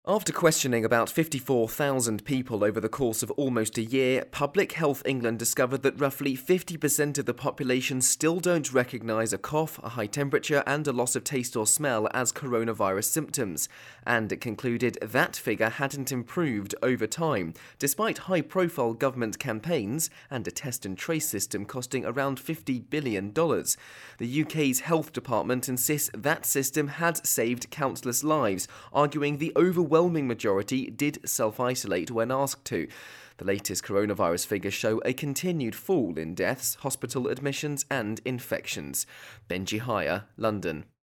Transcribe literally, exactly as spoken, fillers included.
After questioning about fifty-four thousand people over the course of almost a year, Public Health England discovered that roughly fifty percent of the population still don't recognise a cough, a high temperature and a loss of taste or smell as coronavirus symptoms. And it concluded that figure hadn't improved over time, despite high-profile government campaigns and a test and trace system costing around fifty billion dollars. The U K's health department insists that system had saved countless lives, arguing the overwhelming overwhelming majority did self-isolate when asked to. The latest coronavirus figures show a continued fall in deaths, hospital admissions and infections. Benji Hire, London.